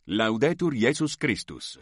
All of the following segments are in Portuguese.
Laudetur Jesus Christus.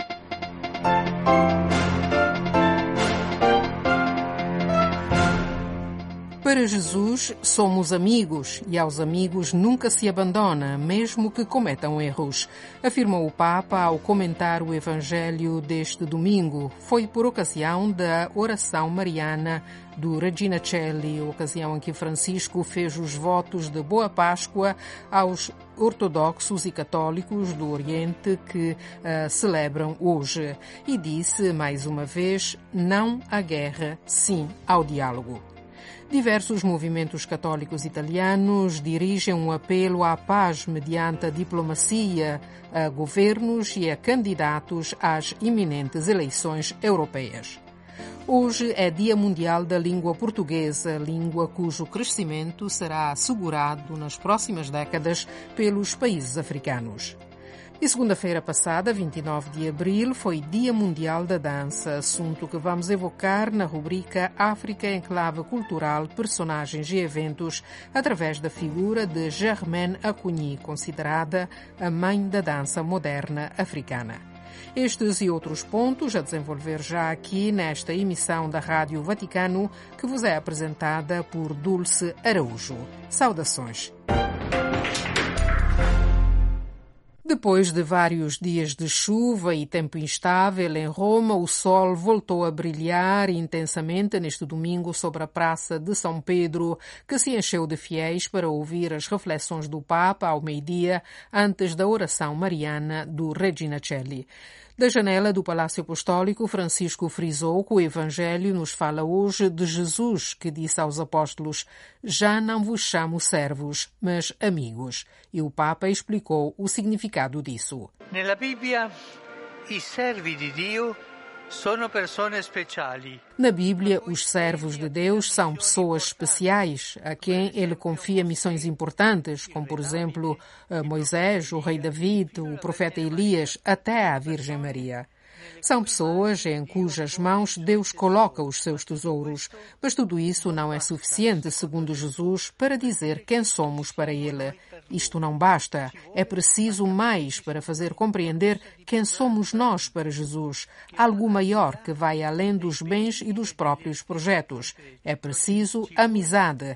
Para Jesus, somos amigos e aos amigos nunca se abandona, mesmo que cometam erros, afirmou o Papa ao comentar o Evangelho deste domingo. Foi por ocasião da oração mariana do Regina Coeli, ocasião em que Francisco fez os votos de Boa Páscoa aos ortodoxos e católicos do Oriente que celebram hoje. E disse, mais uma vez, não à guerra, sim ao diálogo. Diversos movimentos católicos italianos dirigem um apelo à paz mediante a diplomacia a governos e a candidatos às iminentes eleições europeias. Hoje é Dia Mundial da Língua Portuguesa, língua cujo crescimento será assegurado nas próximas décadas pelos países africanos. E segunda-feira passada, 29 de abril, foi Dia Mundial da Dança, assunto que vamos evocar na rubrica África em Clave Cultural, Personagens e Eventos, através da figura de Germaine Acogny, considerada a mãe da dança moderna africana. Estes e outros pontos a desenvolver já aqui nesta emissão da Rádio Vaticano, que vos é apresentada por Dulce Araújo. Saudações! Depois de vários dias de chuva e tempo instável em Roma, o sol voltou a brilhar intensamente neste domingo sobre a Praça de São Pedro, que se encheu de fiéis para ouvir as reflexões do Papa ao meio-dia, antes da oração mariana do Regina Coeli. Da janela do Palácio Apostólico, Francisco frisou que o Evangelho nos fala hoje de Jesus, que disse aos apóstolos: "Já não vos chamo servos, mas amigos." E o Papa explicou o significado disso. Nella Bibbia, i servi di Dio sono persone speciali. Na Bíblia, os servos de Deus são pessoas especiais, a quem ele confia missões importantes, como, por exemplo, Moisés, o rei David, o profeta Elias, até a Virgem Maria. São pessoas em cujas mãos Deus coloca os seus tesouros, mas tudo isso não é suficiente, segundo Jesus, para dizer quem somos para Ele. Isto não basta, é preciso mais para fazer compreender quem somos nós para Jesus, algo maior que vai além dos bens e dos próprios projetos. É preciso amizade,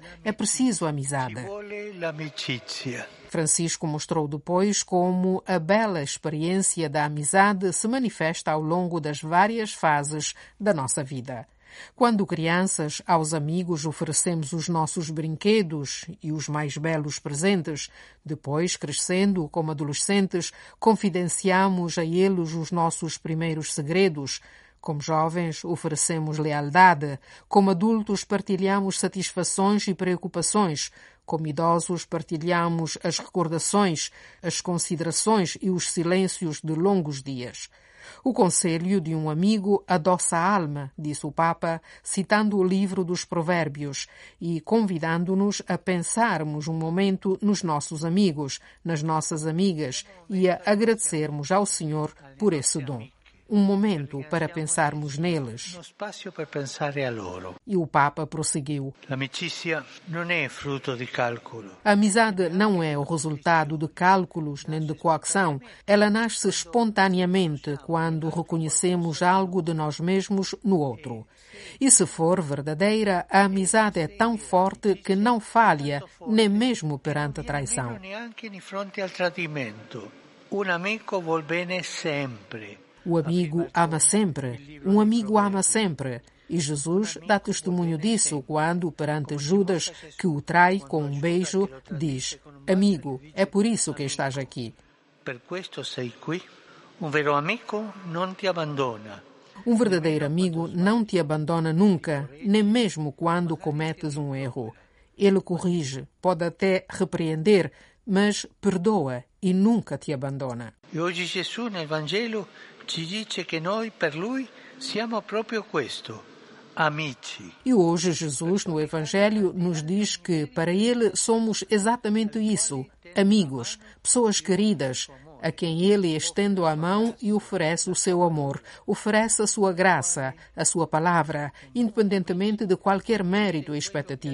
Francisco mostrou depois como a bela experiência da amizade se manifesta ao longo das várias fases da nossa vida. Quando crianças, aos amigos oferecemos os nossos brinquedos e os mais belos presentes. Depois, crescendo como adolescentes, confidenciamos a eles os nossos primeiros segredos. Como jovens, oferecemos lealdade. Como adultos, partilhamos satisfações e preocupações. Como idosos, partilhamos as recordações, as considerações e os silêncios de longos dias. O conselho de um amigo adoça a alma, disse o Papa, citando o livro dos Provérbios e convidando-nos a pensarmos um momento nos nossos amigos, nas nossas amigas e a agradecermos ao Senhor por esse dom. Um momento para pensarmos neles. E o Papa prosseguiu: a amizade não é o resultado de cálculos nem de coação. Ela nasce espontaneamente quando reconhecemos algo de nós mesmos no outro. E se for verdadeira, a amizade é tão forte que não falha, nem mesmo perante a traição. O amigo ama sempre. Um amigo ama sempre. E Jesus dá testemunho disso quando, perante Judas, que o trai com um beijo, diz: "Amigo, é por isso que estás aqui." Um verdadeiro amigo não te abandona nunca, nem mesmo quando cometes um erro. Ele corrige, pode até repreender, mas perdoa e nunca te abandona. E hoje Jesus, no Evangelho, ci dice che noi per lui siamo proprio questo, amici. E hoje Jesus, no Evangelho, nos diz que para ele somos exatamente isso, amigos, pessoas queridas, a quem ele estende a mão e oferece o seu amor, oferece a sua graça, a sua palavra, independentemente de qualquer mérito e expectativa.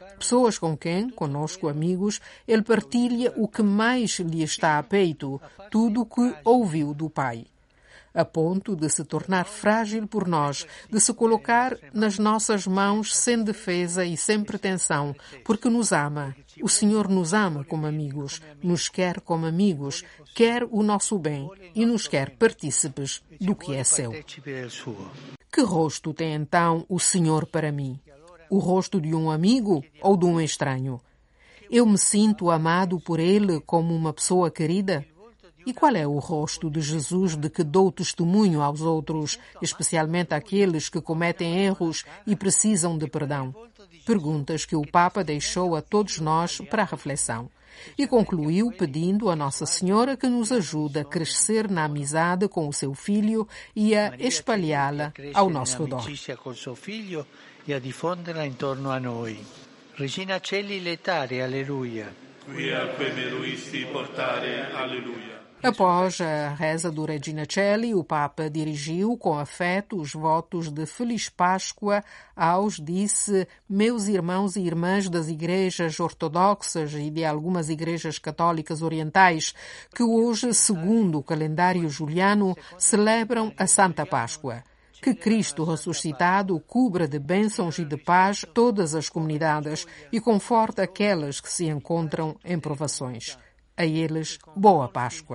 Pessoas com quem, conosco amigos, ele partilha o que mais lhe está a peito, tudo o que ouviu do Pai, a ponto de se tornar frágil por nós, de se colocar nas nossas mãos sem defesa e sem pretensão, porque nos ama. O Senhor nos ama como amigos, nos quer como amigos, quer o nosso bem e nos quer partícipes do que é seu. Que rosto tem então o Senhor para mim? O rosto de um amigo ou de um estranho? Eu me sinto amado por ele como uma pessoa querida? E qual é o rosto de Jesus de que dou testemunho aos outros, especialmente àqueles que cometem erros e precisam de perdão? Perguntas que o Papa deixou a todos nós para a reflexão. E concluiu pedindo a Nossa Senhora que nos ajude a crescer na amizade com o seu Filho e a espalhá-la ao nosso redor. E a diffonderla intorno a noi. Regina Celi letare, alleluia. Quia meruisti portare, alleluia. Após a reza do Regina Celi, o Papa dirigiu com afeto os votos de Feliz Páscoa aos, disse, meus irmãos e irmãs das igrejas ortodoxas e de algumas igrejas católicas orientais, que hoje, segundo o calendário juliano, celebram a Santa Páscoa. Que Cristo ressuscitado cubra de bênçãos e de paz todas as comunidades e conforte aquelas que se encontram em provações. A eles, boa Páscoa.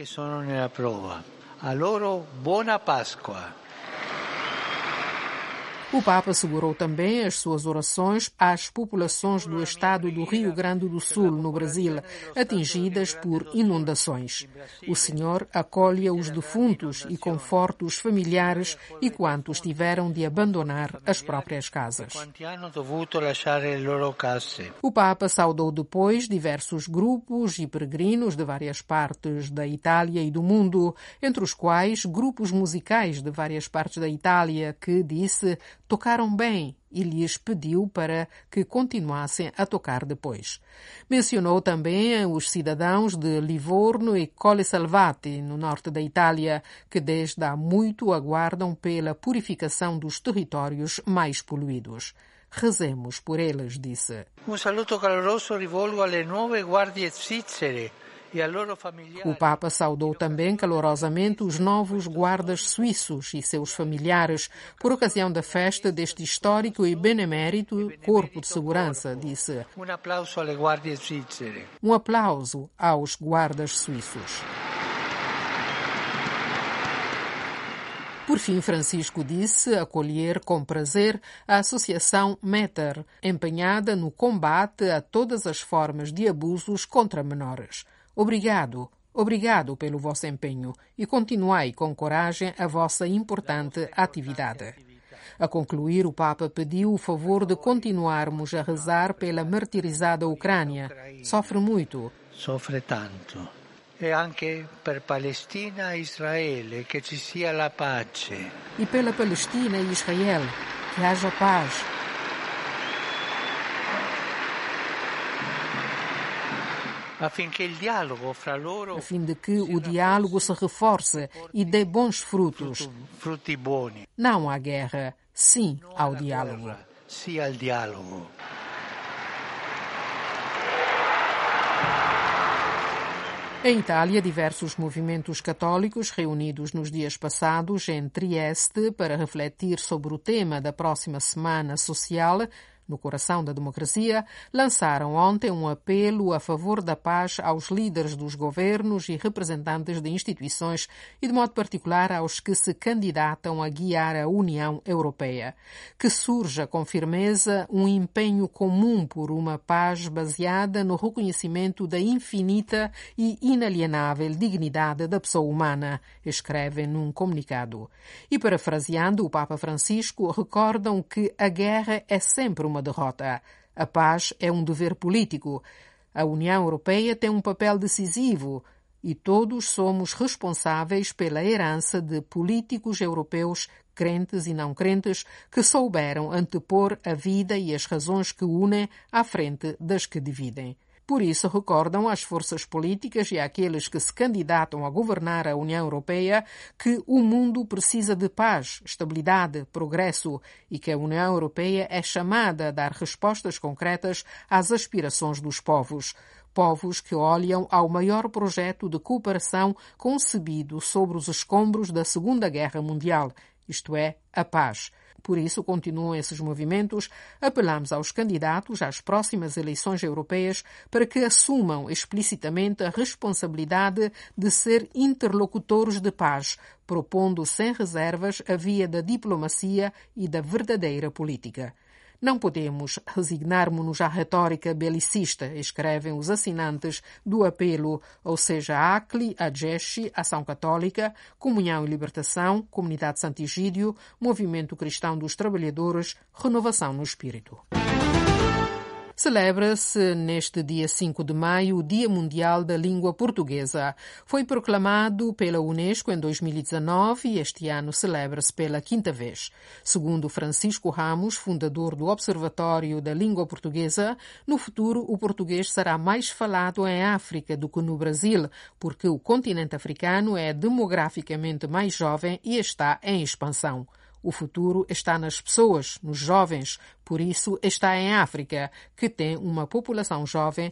A loro, buona Páscoa. O Papa segurou também as suas orações às populações do estado do Rio Grande do Sul, no Brasil, atingidas por inundações. O Senhor acolhe os defuntos e conforta os familiares e quantos tiveram de abandonar as próprias casas. O Papa saudou depois diversos grupos e peregrinos de várias partes da Itália e do mundo, entre os quais grupos musicais de várias partes da Itália que, disse, tocaram bem e lhes pediu para que continuassem a tocar depois. Mencionou também os cidadãos de Livorno e Colle Salvati, no norte da Itália, que desde há muito aguardam pela purificação dos territórios mais poluídos. Rezemos por eles, disse. Um saluto caloroso rivolgo alle nuove guardie svizzere. O Papa saudou também calorosamente os novos guardas suíços e seus familiares por ocasião da festa deste histórico e benemérito Corpo de Segurança, disse. Um aplauso aos guardas suíços. Por fim, Francisco disse acolher com prazer a Associação Meter, empenhada no combate a todas as formas de abusos contra menores. Obrigado pelo vosso empenho e continuai com coragem a vossa importante atividade. A concluir, o Papa pediu o favor de continuarmos a rezar pela martirizada Ucrânia. Sofre muito. Sofre tanto. E anche per Palestina e Israele, che ci sia la pace. E pela Palestina e Israel, que haja paz. A fim de que o diálogo se reforce e dê bons frutos. Frutti buoni. Não à guerra, sim ao diálogo. Sim ao diálogo. Em Itália, diversos movimentos católicos reunidos nos dias passados em Trieste para refletir sobre o tema da próxima Semana Social, no coração da democracia, lançaram ontem um apelo a favor da paz aos líderes dos governos e representantes de instituições e, de modo particular, aos que se candidatam a guiar a União Europeia. Que surja com firmeza um empenho comum por uma paz baseada no reconhecimento da infinita e inalienável dignidade da pessoa humana, escrevem num comunicado. E, parafraseando o Papa Francisco, recordam que a guerra é sempre uma derrota. A paz é um dever político. A União Europeia tem um papel decisivo e todos somos responsáveis pela herança de políticos europeus, crentes e não crentes, que souberam antepor a vida e as razões que unem à frente das que dividem. Por isso, recordam às forças políticas e àqueles que se candidatam a governar a União Europeia que o mundo precisa de paz, estabilidade, progresso e que a União Europeia é chamada a dar respostas concretas às aspirações dos povos. Povos que olham ao maior projeto de cooperação concebido sobre os escombros da Segunda Guerra Mundial, isto é, a paz. Por isso, continuam esses movimentos, apelamos aos candidatos às próximas eleições europeias para que assumam explicitamente a responsabilidade de ser interlocutores de paz, propondo sem reservas a via da diplomacia e da verdadeira política. Não podemos resignar-nos à retórica belicista, escrevem os assinantes do apelo, ou seja, a ACLI, a GESCI, Ação Católica, Comunhão e Libertação, Comunidade Santigídio, Movimento Cristão dos Trabalhadores, Renovação no Espírito. Celebra-se neste dia 5 de maio o Dia Mundial da Língua Portuguesa. Foi proclamado pela Unesco em 2019 e este ano celebra-se pela quinta vez. Segundo Francisco Ramos, fundador do Observatório da Língua Portuguesa, no futuro o português será mais falado em África do que no Brasil, porque o continente africano é demograficamente mais jovem e está em expansão. O futuro está nas pessoas, nos jovens, por isso está em África, que tem uma população jovem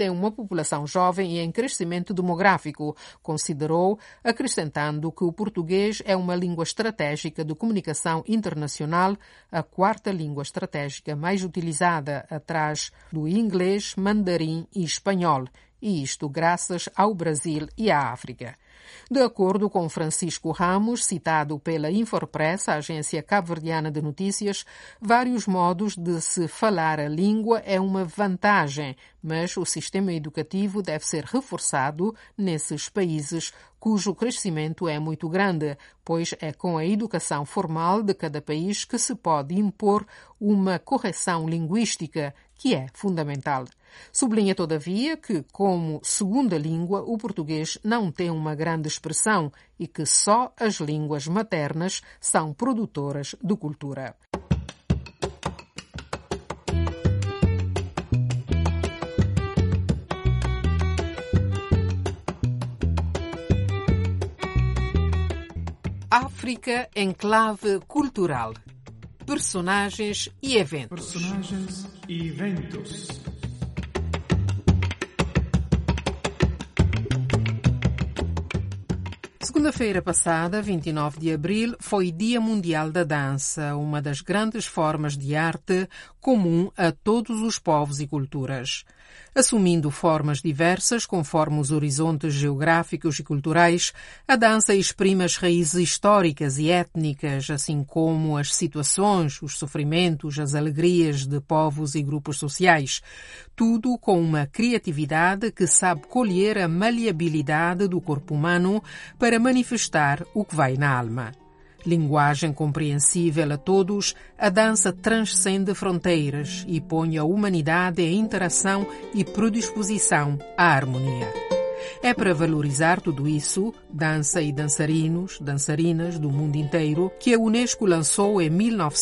e em crescimento demográfico, considerou, acrescentando que o português é uma língua estratégica de comunicação internacional, a quarta língua estratégica mais utilizada atrás do inglês, mandarim e espanhol, e isto graças ao Brasil e à África. De acordo com Francisco Ramos, citado pela Infopress, a agência cabo-verdiana de notícias, vários modos de se falar a língua é uma vantagem, mas o sistema educativo deve ser reforçado nesses países cujo crescimento é muito grande, pois é com a educação formal de cada país que se pode impor uma correção linguística, que é fundamental. Sublinha, todavia, que, como segunda língua, o português não tem uma grande expressão e que só as línguas maternas são produtoras de cultura. África em clave cultural. Personagens e eventos. Segunda-feira passada, 29 de abril, foi Dia Mundial da Dança, uma das grandes formas de arte comum a todos os povos e culturas. Assumindo formas diversas conforme os horizontes geográficos e culturais, a dança exprime as raízes históricas e étnicas, assim como as situações, os sofrimentos, as alegrias de povos e grupos sociais. Tudo com uma criatividade que sabe colher a maleabilidade do corpo humano para manifestar o que vai na alma. Linguagem compreensível a todos, a dança transcende fronteiras e põe a humanidade em interação e predisposição à harmonia. É para valorizar tudo isso, dança e dançarinos, dançarinas do mundo inteiro, que a Unesco lançou em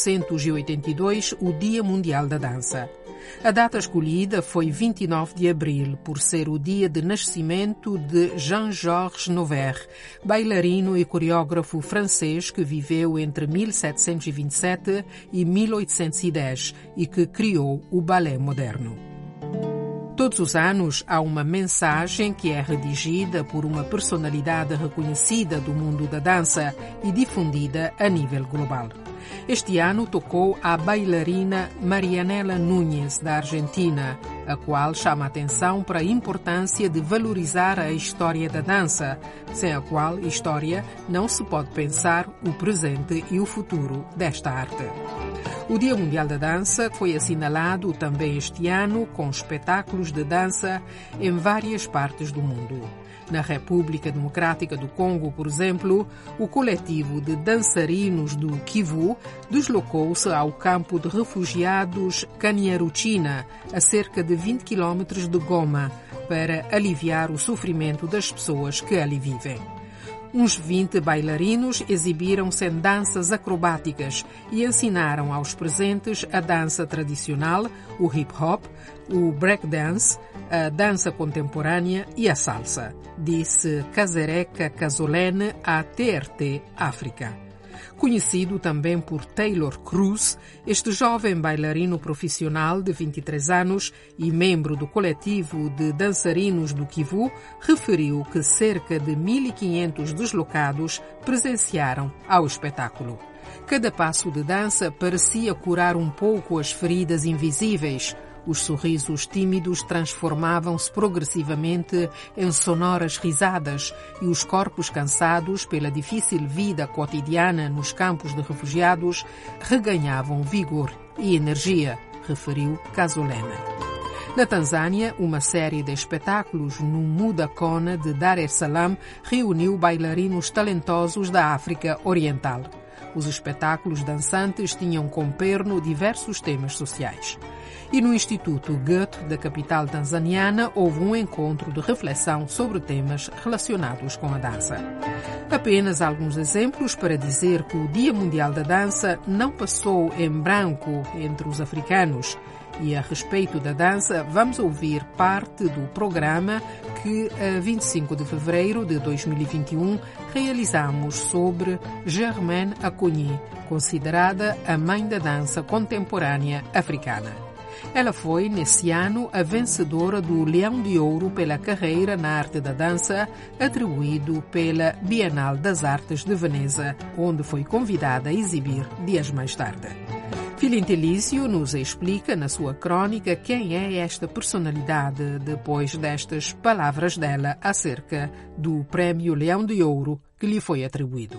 1982 o Dia Mundial da Dança. A data escolhida foi 29 de abril, por ser o dia de nascimento de Jean-Georges Noverre, bailarino e coreógrafo francês que viveu entre 1727 e 1810 e que criou o balé moderno. Todos os anos há uma mensagem que é redigida por uma personalidade reconhecida do mundo da dança e difundida a nível global. Este ano tocou a bailarina Marianela Núñez, da Argentina, a qual chama a atenção para a importância de valorizar a história da dança, sem a qual história não se pode pensar o presente e o futuro desta arte. O Dia Mundial da Dança foi assinalado também este ano com espetáculos de dança em várias partes do mundo. Na República Democrática do Congo, por exemplo, o coletivo de dançarinos do Kivu deslocou-se ao campo de refugiados Kanyaruchinya, a cerca de 20 quilómetros de Goma, para aliviar o sofrimento das pessoas que ali vivem. Uns 20 bailarinos exibiram-se em danças acrobáticas e ensinaram aos presentes a dança tradicional, o hip-hop, o breakdance, a dança contemporânea e a salsa, disse Kasereka Casolene à TRT África. Conhecido também por Taylor Cruz, este jovem bailarino profissional de 23 anos e membro do coletivo de dançarinos do Kivu, referiu que cerca de 1.500 deslocados presenciaram ao espetáculo. Cada passo de dança parecia curar um pouco as feridas invisíveis. Os sorrisos tímidos transformavam-se progressivamente em sonoras risadas e os corpos cansados pela difícil vida cotidiana nos campos de refugiados reganhavam vigor e energia, referiu Casolene. Na Tanzânia, uma série de espetáculos no Mudakona de Dar es Salaam reuniu bailarinos talentosos da África Oriental. Os espetáculos dançantes tinham como perno diversos temas sociais. E no Instituto Goethe, da capital tanzaniana, houve um encontro de reflexão sobre temas relacionados com a dança. Apenas alguns exemplos para dizer que o Dia Mundial da Dança não passou em branco entre os africanos. E a respeito da dança, vamos ouvir parte do programa que, a 25 de fevereiro de 2021, realizamos sobre Germaine Acogny, considerada a mãe da dança contemporânea africana. Ela foi, nesse ano, a vencedora do Leão de Ouro pela carreira na arte da dança, atribuído pela Bienal das Artes de Veneza, onde foi convidada a exibir dias mais tarde. Filintelício nos explica na sua crônica quem é esta personalidade depois destas palavras dela acerca do Prémio Leão de Ouro que lhe foi atribuído.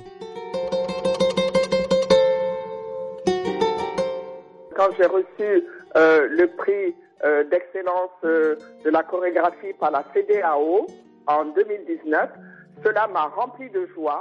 Quand j'ai reçu le prix d'excellence de la chorégraphie par la CEDEAO en 2019, cela m'a rempli de joie.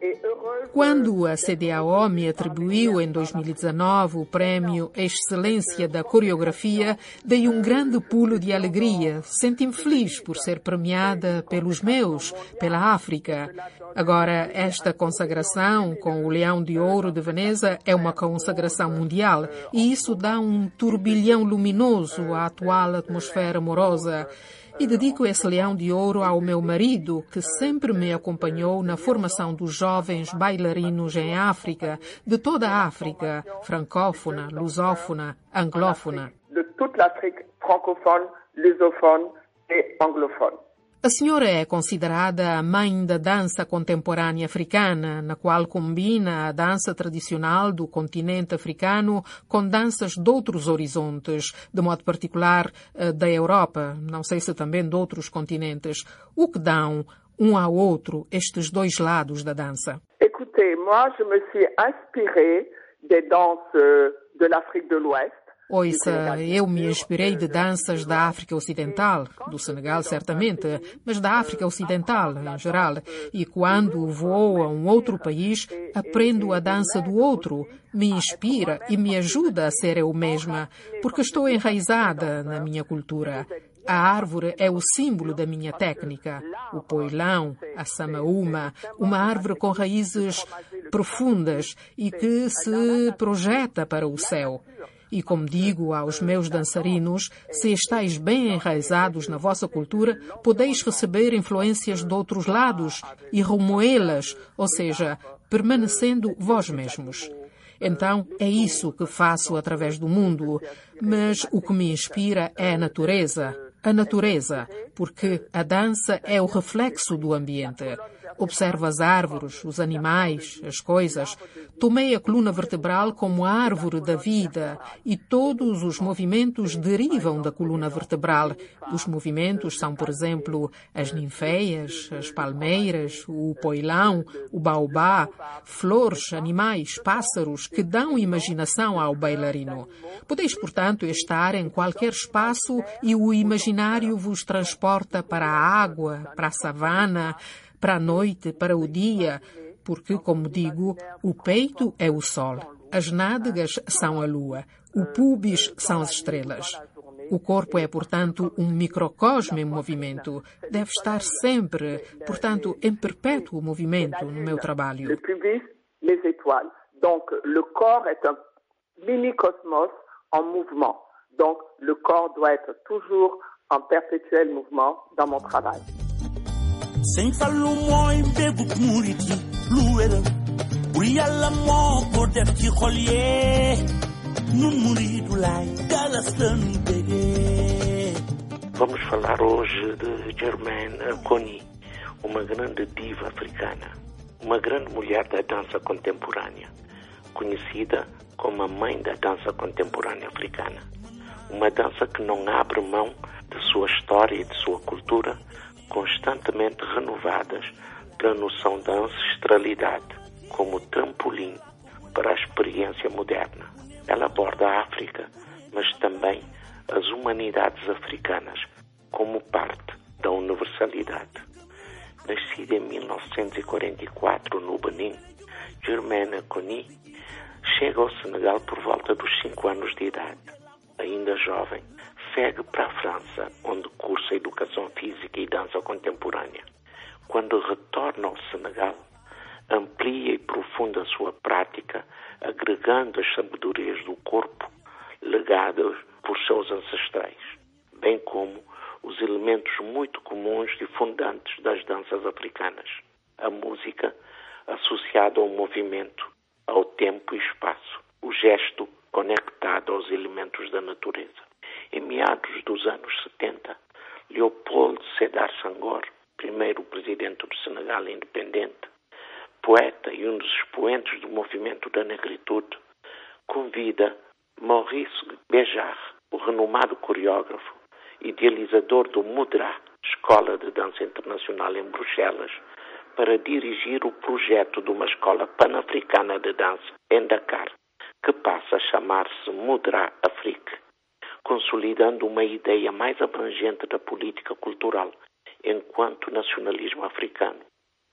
Quando a CEDEAO me atribuiu em 2019 o prémio Excelência da Coreografia, dei um grande pulo de alegria. Senti-me feliz por ser premiada pelos meus, pela África. Agora, esta consagração com o Leão de Ouro de Veneza é uma consagração mundial e isso dá um turbilhão luminoso à atual atmosfera amorosa. E dedico esse Leão de Ouro ao meu marido, que sempre me acompanhou na formação dos jovens bailarinos em África, de toda a África, francófona, lusófona, anglófona. De toda a África francófona, lusófona e anglófona. A senhora é considerada a mãe da dança contemporânea africana, na qual combina a dança tradicional do continente africano com danças de outros horizontes, de modo particular da Europa, não sei se também de outros continentes. O que dão um ao outro estes dois lados da dança? Écoutez, moi je me suis inspirée des danses de l'Afrique de l'Ouest. Ouça, eu me inspirei de danças da África Ocidental, do Senegal certamente, mas da África Ocidental em geral. E quando vou a um outro país, aprendo a dança do outro, me inspira e me ajuda a ser eu mesma, porque estou enraizada na minha cultura. A árvore é o símbolo da minha técnica. O poilão, a samaúma, uma árvore com raízes profundas e que se projeta para o céu. E como digo aos meus dançarinos, se estáis bem enraizados na vossa cultura, podeis receber influências de outros lados e remoê-las, ou seja, permanecendo vós mesmos. Então, é isso que faço através do mundo, mas o que me inspira é a natureza, porque a dança é o reflexo do ambiente. Observo as árvores, os animais, as coisas. Tomei a coluna vertebral como a árvore da vida e todos os movimentos derivam da coluna vertebral. Os movimentos são, por exemplo, as ninféias, as palmeiras, o poilão, o baobá, flores, animais, pássaros que dão imaginação ao bailarino. Podeis, portanto, estar em qualquer espaço e o imaginário vos transporta para a água, para a savana, para a noite, para o dia, porque, como digo, o peito é o sol, as nádegas são a lua, o púbis são as estrelas. O corpo é, portanto, um microcosmo em movimento. Deve estar sempre, portanto, em perpétuo movimento no meu trabalho. Le pubis, les étoiles. Donc, le corps est un mini-cosmos en mouvement. Donc, le corps doit être toujours en perpétuel mouvement dans mon travail. Sem fallu mooy mbébu murit yi lu wéral bu yàlla moo ko def ci xol yee nun muridu laay galas lañu bégee. Vamos falar hoje de Germaine Conny, uma grande diva africana, uma grande mulher da dança contemporânea, conhecida como a mãe da dança contemporânea africana. Uma dança que não abre mão de sua história e de sua cultura, constantemente renovadas pela noção da ancestralidade como trampolim para a experiência moderna. Ela aborda a África, mas também as humanidades africanas como parte da universalidade. Nascida em 1944 no Benin, Germaine Conny chega ao Senegal por volta dos 5 anos de idade. Ainda jovem, segue para a França, onde cursa Educação Física e Dança Contemporânea. Quando retorna ao Senegal, amplia e aprofunda a sua prática, agregando as sabedorias do corpo legadas por seus ancestrais, bem como os elementos muito comuns e fundantes das danças africanas. A música associada ao movimento, ao tempo e espaço, o gesto conectado aos elementos da natureza. Em meados dos anos 70, Léopold Sédar Senghor, primeiro presidente do Senegal independente, poeta e um dos expoentes do movimento da negritude, convida Maurice Béjart, o renomado coreógrafo, idealizador do Mudra, Escola de Dança Internacional em Bruxelas, para dirigir o projeto de uma escola pan-africana de dança em Dakar, que passa a chamar-se Mudra Afrique, consolidando uma ideia mais abrangente da política cultural enquanto nacionalismo africano,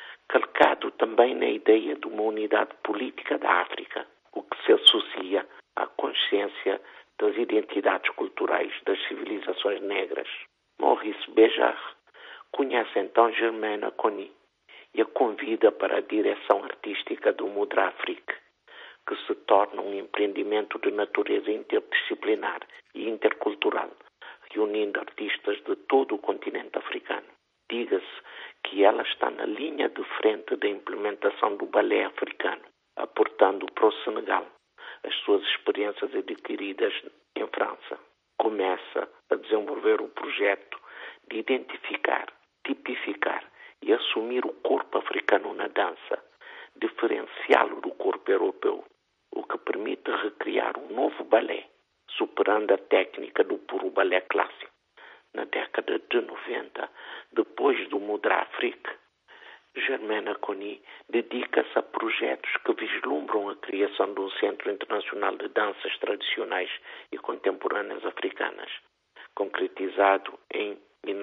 calcado também na ideia de uma unidade política da África, o que se associa à consciência das identidades culturais das civilizações negras. Maurice Béjart conhece então Germaine Conny e a convida para a direção artística do Mudra Afrique, que se torna um empreendimento de natureza interdisciplinar e intercultural, reunindo artistas de todo o continente africano. Diga-se que ela está na linha de frente da implementação do balé africano, aportando para o Senegal as suas experiências adquiridas em França. Começa a desenvolver o projeto de identificar, tipificar e assumir o corpo africano na dança, diferenciá-lo do corpo europeu, o que permite recriar um novo balé, superando a técnica do puro balé clássico. Na década de 90, depois do Mudra Afrique, Germaine Conny dedica-se a projetos que vislumbram a criação de um Centro Internacional de Danças Tradicionais e Contemporâneas Africanas, concretizado em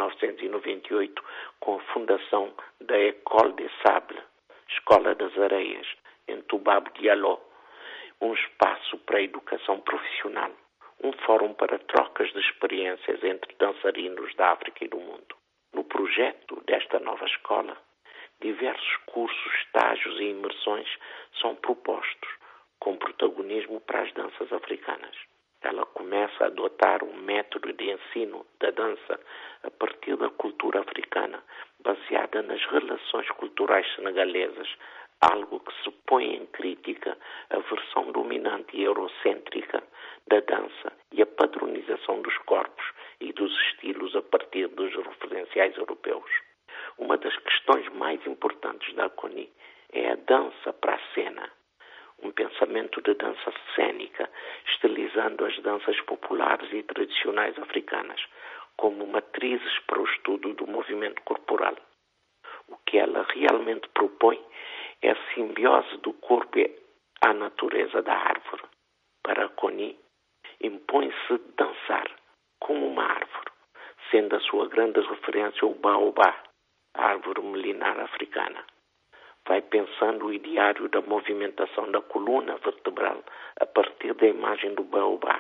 1998 com a fundação da École des Sables, Escola das Areias, em Toubab Diallo, um espaço para a educação profissional, um fórum para trocas de experiências entre dançarinos da África e do mundo. No projeto desta nova escola, diversos cursos, estágios e imersões são propostos, com protagonismo para as danças africanas. Ela começa a adotar um método de ensino da dança a partir da cultura africana, baseada nas relações culturais senegalesas, algo que se põe em crítica à versão dominante e eurocêntrica da dança e a padronização dos corpos e dos estilos a partir dos referenciais europeus. Uma das questões mais importantes da Conny é a dança para a cena, um pensamento de dança cênica, estilizando as danças populares e tradicionais africanas como matrizes para o estudo do movimento corporal. O que ela realmente propõe é a simbiose do corpo à natureza da árvore. Para a Conny, impõe-se dançar como uma árvore, sendo a sua grande referência o baobá, a árvore milenar africana. Vai pensando o ideário da movimentação da coluna vertebral a partir da imagem do baobá,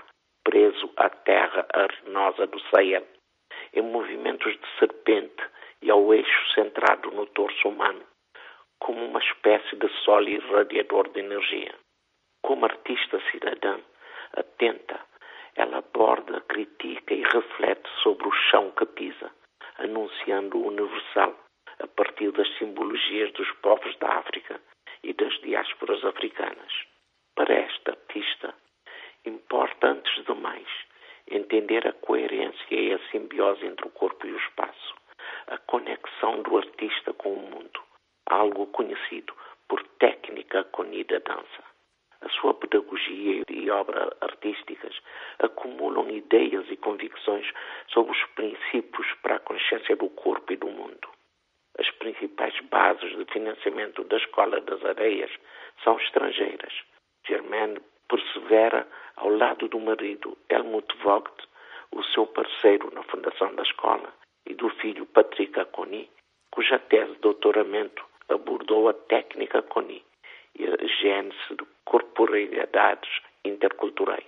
preso à terra arenosa do Sahel, em movimentos de serpente e ao eixo centrado no torso humano, como uma espécie de sol irradiador de energia. Como artista cidadã, atenta, ela aborda, critica e reflete sobre o chão que pisa, anunciando o universal a partir das simbologias dos povos da África e das diásporas africanas. Para esta artista, importa antes de mais entender a coerência e a simbiose entre o corpo e o espaço, a conexão do artista com o mundo, algo conhecido por técnica Koni da dança. A sua pedagogia e obras artísticas acumulam ideias e convicções sobre os princípios para a consciência do corpo e do mundo. As principais bases de financiamento da Escola das Areias são estrangeiras. Germaine persevera ao lado do marido Helmut Vogt, o seu parceiro na fundação da escola, e do filho Patrick Koni, cuja tese de doutoramento abordou a técnica Koni e a gênese de corporeidades interculturais.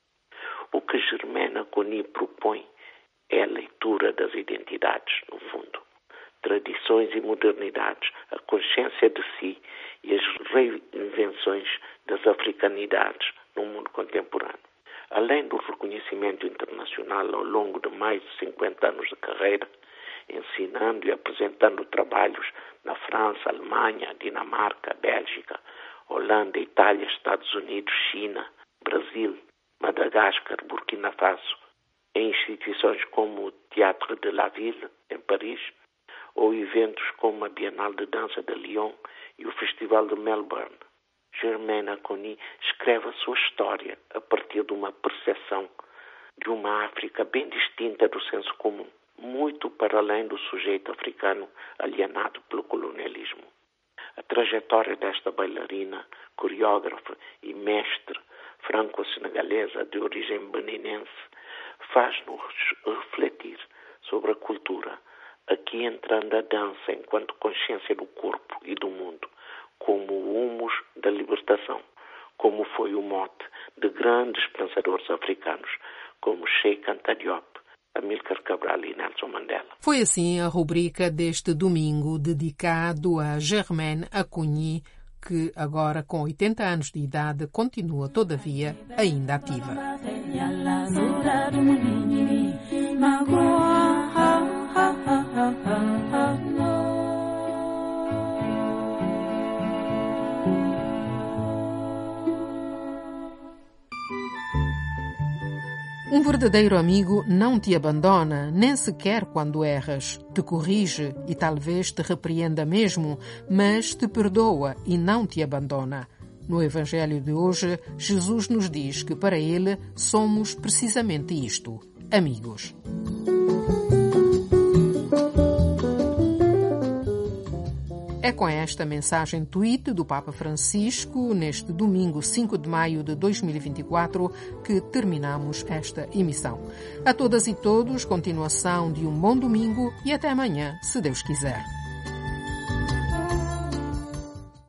O que Germaine Koni propõe é a leitura das identidades, no fundo, tradições e modernidades, a consciência de si e as reinvenções das africanidades no mundo contemporâneo. Além do reconhecimento internacional ao longo de mais de 50 anos de carreira, ensinando e apresentando trabalhos na França, Alemanha, Dinamarca, Bélgica, Holanda, Itália, Estados Unidos, China, Brasil, Madagascar, Burkina Faso, em instituições como o Théâtre de la Ville, em Paris, ou eventos como a Bienal de Dança de Lyon e o Festival de Melbourne. Germaine Koni escreve a sua história a partir de uma percepção de uma África bem distinta do senso comum, muito para além do sujeito africano alienado pelo colonialismo. A trajetória desta bailarina, coreógrafa e mestre franco-senegalesa de origem beninense faz-nos refletir sobre a cultura, aqui entrando a dança enquanto consciência do corpo e do mundo, como o humus da libertação, como foi o mote de grandes pensadores africanos, como Sheikh Anta Diop, Amílcar Cabral e Nelson Mandela. Foi assim a rubrica deste domingo dedicado a Germaine Koni, que agora com 80 anos de idade continua, todavia, ainda ativa. Um verdadeiro amigo não te abandona, nem sequer quando erras. Te corrige e talvez te repreenda mesmo, mas te perdoa e não te abandona. No Evangelho de hoje, Jesus nos diz que para Ele somos precisamente isto, amigos. É com esta mensagem tweet do Papa Francisco, neste domingo 5 de maio de 2024, que terminamos esta emissão. A todas e todos, continuação de um bom domingo e até amanhã, se Deus quiser.